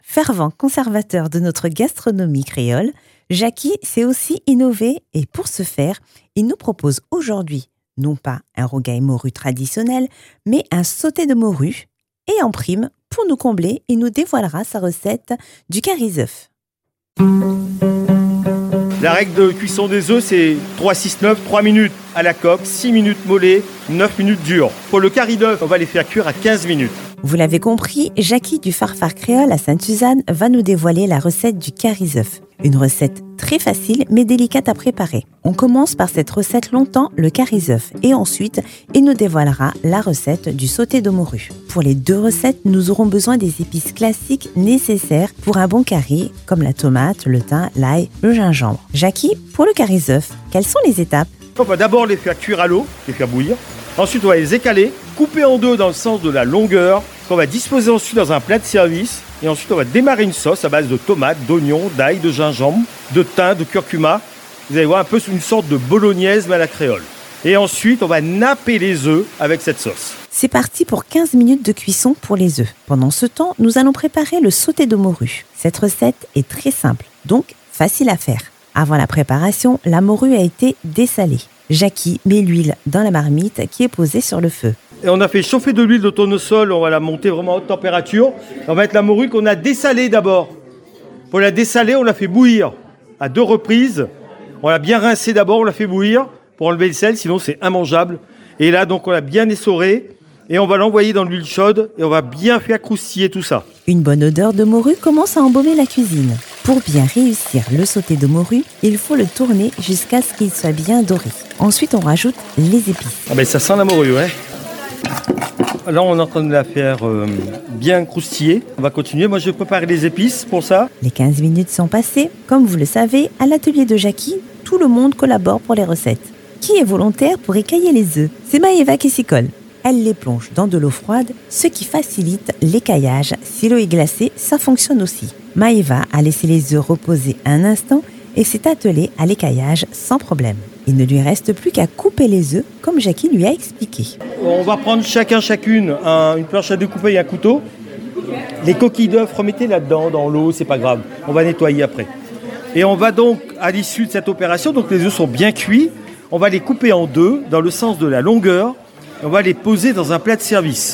Fervent conservateur de notre gastronomie créole, Jackie s'est aussi innové et pour ce faire, il nous propose aujourd'hui non pas un rogaille morue traditionnel, mais un sauté de morue. Et en prime, pour nous combler, il nous dévoilera sa recette du carisœuf. La règle de cuisson des œufs, c'est 3-6-9, 3 minutes à la coque, 6 minutes mollet, 9 minutes dur. Pour le curry d'œuf, on va les faire cuire à 15 minutes. Vous l'avez compris, Jackie du Farfar Créole à Sainte-Suzanne va nous dévoiler la recette du carisœuf. Une recette très facile mais délicate à préparer. On commence par cette recette longtemps, le carisœuf, et ensuite, il nous dévoilera la recette du sauté de morue. Pour les deux recettes, nous aurons besoin des épices classiques nécessaires pour un bon curry, comme la tomate, le thym, l'ail, le gingembre. Jackie, pour le carisœuf, quelles sont les étapes ? On va d'abord les faire cuire à l'eau, les faire bouillir. Ensuite, on va les écaler, couper en deux dans le sens de la longueur, qu'on va disposer ensuite dans un plat de service. Et ensuite, on va démarrer une sauce à base de tomates, d'oignons, d'ail, de gingembre, de thym, de curcuma. Vous allez voir un peu une sorte de bolognaise mais à la créole. Et ensuite, on va napper les œufs avec cette sauce. C'est parti pour 15 minutes de cuisson pour les œufs. Pendant ce temps, nous allons préparer le sauté de morue. Cette recette est très simple, donc facile à faire. Avant la préparation, la morue a été dessalée. Jackie met l'huile dans la marmite qui est posée sur le feu. Et on a fait chauffer de l'huile de tournesol, on va la monter vraiment à haute température. On va mettre la morue qu'on a dessalée d'abord. Pour la dessaler, on la fait bouillir à 2 reprises. On l'a bien rincée d'abord, on la fait bouillir pour enlever le sel, sinon c'est immangeable. Et là, donc, on l'a bien essorée et on va l'envoyer dans l'huile chaude et on va bien faire croustiller tout ça. Une bonne odeur de morue commence à embaumer la cuisine. Pour bien réussir le sauté de morue, il faut le tourner jusqu'à ce qu'il soit bien doré. Ensuite, on rajoute les épices. Ah ben ça sent la morue, ouais. Là, on est en train de la faire bien croustiller. On va continuer. Moi, je vais préparer les épices pour ça. Les 15 minutes sont passées. Comme vous le savez, à l'atelier de Jackie, tout le monde collabore pour les recettes. Qui est volontaire pour écailler les œufs ? C'est Maëva qui s'y colle. Elle les plonge dans de l'eau froide, ce qui facilite l'écaillage. Si l'eau est glacée, ça fonctionne aussi. Maëva a laissé les œufs reposer un instant et s'est attelée à l'écaillage sans problème. Il ne lui reste plus qu'à couper les œufs, comme Jackie lui a expliqué. On va prendre chacune une planche à découper et un couteau. Les coquilles d'œufs, remettez là-dedans, dans l'eau, c'est pas grave. On va nettoyer après. Et on va donc, à l'issue de cette opération, donc les œufs sont bien cuits, on va les couper en deux, dans le sens de la longueur. On va les poser dans un plat de service.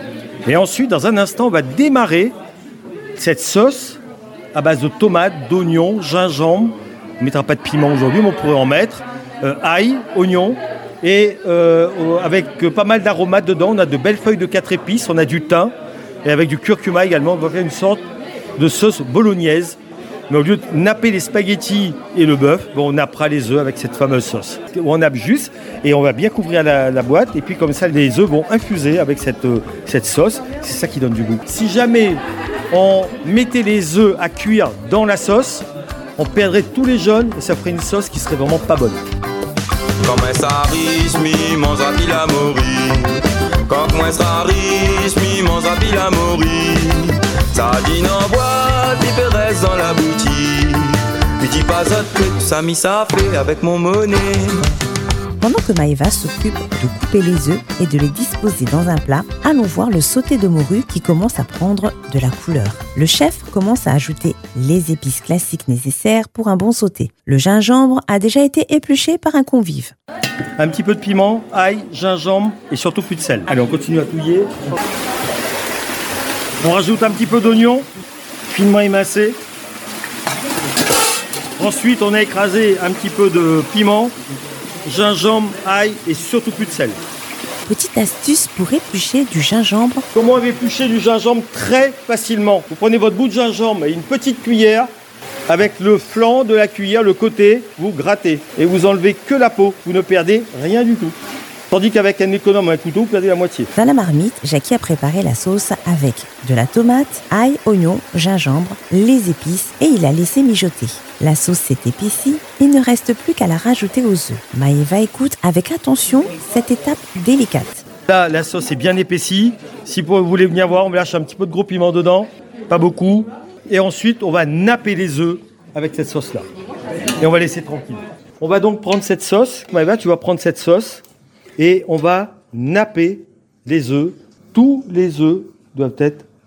Et ensuite, dans un instant, on va démarrer cette sauce à base de tomates, d'oignons, gingembre. On ne mettra pas de piment aujourd'hui, mais on pourrait en mettre. Ail, oignons. Et avec pas mal d'aromates dedans. On a de belles feuilles de 4 épices. On a du thym. Et avec du curcuma également. On va faire une sorte de sauce bolognaise. Mais au lieu de napper les spaghettis et le bœuf, on nappera les œufs avec cette fameuse sauce. On nappe juste et on va bien couvrir la boîte. Et puis comme ça, les œufs vont infuser avec cette sauce. C'est ça qui donne du goût. Si jamais on mettait les œufs à cuire dans la sauce, on perdrait tous les jaunes et ça ferait une sauce qui serait vraiment pas bonne. Quand moi ça riche, mi mange à pile mori. Quand moi ça riche, mi mange à pile mori. Ça dit non boîte, il reste dans la boutique. Lui dis pas autre truc, ça mis ça fait avec mon monnaie. Pendant que Maëva s'occupe de couper les œufs et de les disposer dans un plat, allons voir le sauté de morue qui commence à prendre de la couleur. Le chef commence à ajouter les épices classiques nécessaires pour un bon sauté. Le gingembre a déjà été épluché par un convive. Un petit peu de piment, ail, gingembre et surtout plus de sel. Allez, on continue à touiller. On rajoute un petit peu d'oignon, finement émincé. Ensuite, on a écrasé un petit peu de piment, gingembre, ail et surtout plus de sel. Petite astuce pour éplucher du gingembre. Comment on va éplucher du gingembre très facilement. Vous prenez votre bout de gingembre et une petite cuillère. Avec le flanc de la cuillère, le côté, vous grattez. Et vous enlevez que la peau. Vous ne perdez rien du tout. Tandis qu'avec un économe, un couteau, vous perdez la moitié. Dans la marmite, Jackie a préparé la sauce avec de la tomate, ail, oignon, gingembre, les épices et il a laissé mijoter. La sauce s'est épaissie, il ne reste plus qu'à la rajouter aux œufs. Maëva écoute avec attention cette étape délicate. Là, la sauce est bien épaissie. Si vous voulez venir voir, on lâche un petit peu de gros piment dedans, pas beaucoup. Et ensuite, on va napper les œufs avec cette sauce-là. Et on va laisser tranquille. On va donc prendre cette sauce. Maëva, tu vas prendre cette sauce. Et on va napper les œufs. Tous les œufs doivent être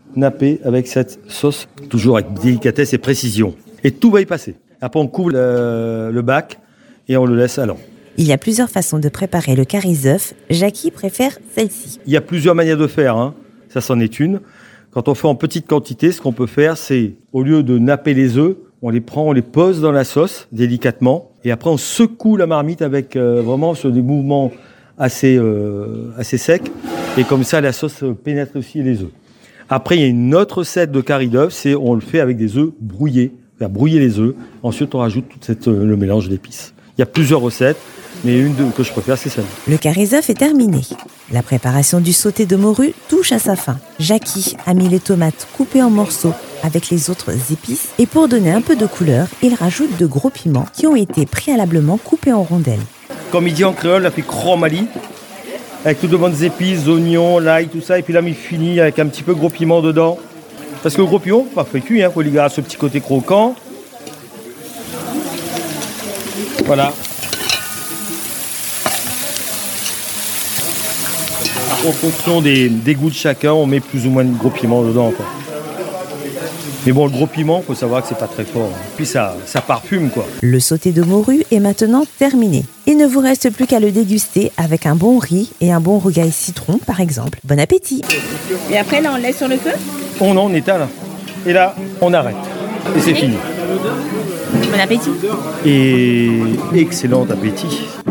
napper avec cette sauce, toujours avec délicatesse et précision. Et tout va y passer. Après, on couvre le bac et on le laisse allant. Il y a plusieurs façons de préparer le carisœuf. Jackie préfère celle-ci. Il y a plusieurs manières de faire, hein. Ça c'en est une. Quand on fait en petite quantité, ce qu'on peut faire, c'est, au lieu de napper les œufs, on les prend, on les pose dans la sauce, délicatement, et après on secoue la marmite avec vraiment sur des mouvements assez secs, et comme ça la sauce pénètre aussi les œufs. Après, il y a une autre recette de curry d'œuf, c'est on le fait avec des œufs brouillés, faire brouiller les œufs, ensuite on rajoute le mélange d'épices. Il y a plusieurs recettes, mais une que je préfère, c'est celle-là. Le carisœuf est terminé. La préparation du sauté de morue touche à sa fin. Jackie a mis les tomates coupées en morceaux avec les autres épices et pour donner un peu de couleur, il rajoute de gros piments qui ont été préalablement coupés en rondelles. Comme il dit en créole, il a fait chromali, avec toutes de bonnes épices, oignons, l'ail, tout ça, et puis là, il finit avec un petit peu de gros piment dedans. Parce que le gros piment, pas fait cuit, faut lui garder ce petit côté croquant. Voilà. En fonction des goûts de chacun, on met plus ou moins de gros piment dedans, quoi. Mais bon, le gros piment, il faut savoir que c'est pas très fort. Puis ça parfume, quoi. Le sauté de morue est maintenant terminé. Il ne vous reste plus qu'à le déguster avec un bon riz et un bon rougail citron, par exemple. Bon appétit! Et après, là, on le laisse sur le feu? On éteint là. Et là, on arrête. Et c'est fini. Bon appétit! Et excellent appétit!